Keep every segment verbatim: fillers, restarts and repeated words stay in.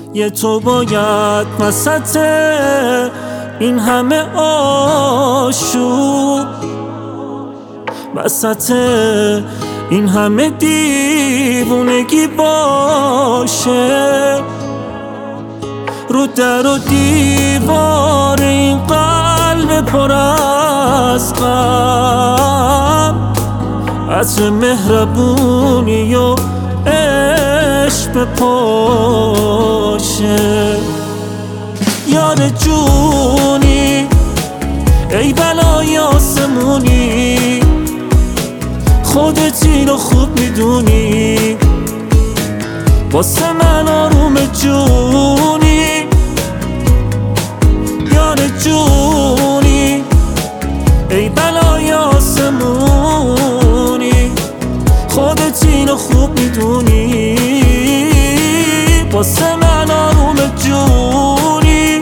یه تو باید وسط این همه آشوب، وسط این همه دیوونگی باشه، رو در و دیوار این قلب پر از غم عطر مهربونی و عشق بپاشه. یار جونی ای بلای آسمونی، خودت اینو خوب میدونی، واسه من آروم جونی. یار جونی ای بلای آسمونی، خودت اینو خوب میدونی، واسه من آروم جونی.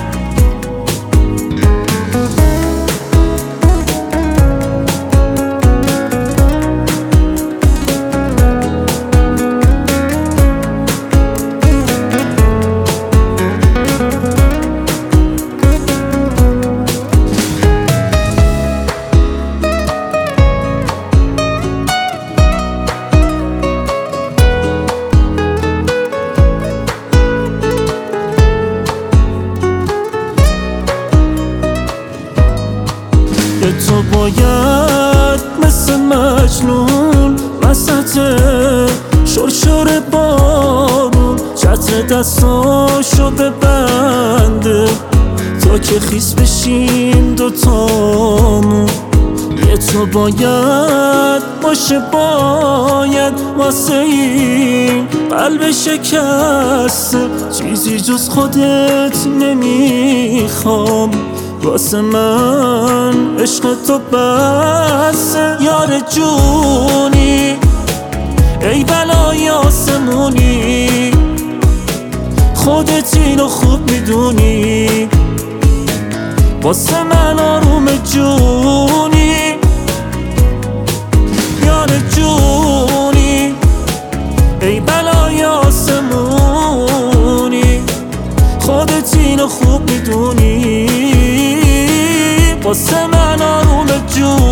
یه تو باید مثل مجنون وسط شرشر بارون چتر دستاشو ببنده تا که خیس بشیم دوتامون. یه تو باید باشه، باید واسه این قلب شکسته چیزی جز خودت نمیخوام، واسه من عشق تو بسه. یار جونی ای بلای آسمونی، خودت اینو خوب میدونی، واسه من آروم جونی. یار جونی ای بلای آسمونی، خودت اینو خوب میدونی، واسه من آروم جون.